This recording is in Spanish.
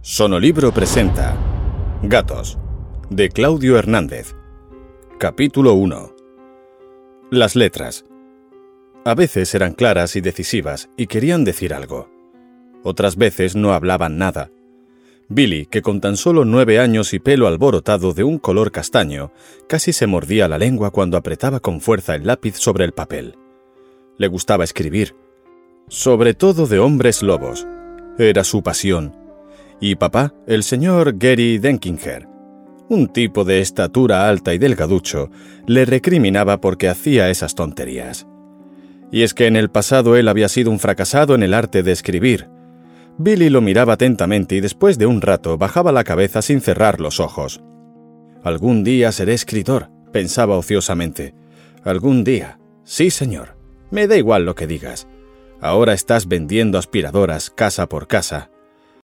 Sonolibro presenta Gatos, de Claudio Hernández. Capítulo 1. Las letras. A veces eran claras y decisivas y querían decir algo. Otras veces no hablaban nada. Billy, que con tan solo 9 años y pelo alborotado de un color castaño, casi se mordía la lengua cuando apretaba con fuerza el lápiz sobre el papel. Le gustaba escribir, sobre todo de hombres lobos. Era su pasión. Y papá, el señor Gary Denkinger, un tipo de estatura alta y delgaducho, le recriminaba porque hacía esas tonterías. Y es que en el pasado él había sido un fracasado en el arte de escribir. Billy lo miraba atentamente y después de un rato bajaba la cabeza sin cerrar los ojos. «Algún día seré escritor», pensaba ociosamente. «Algún día. Sí, señor. Me da igual lo que digas. Ahora estás vendiendo aspiradoras casa por casa».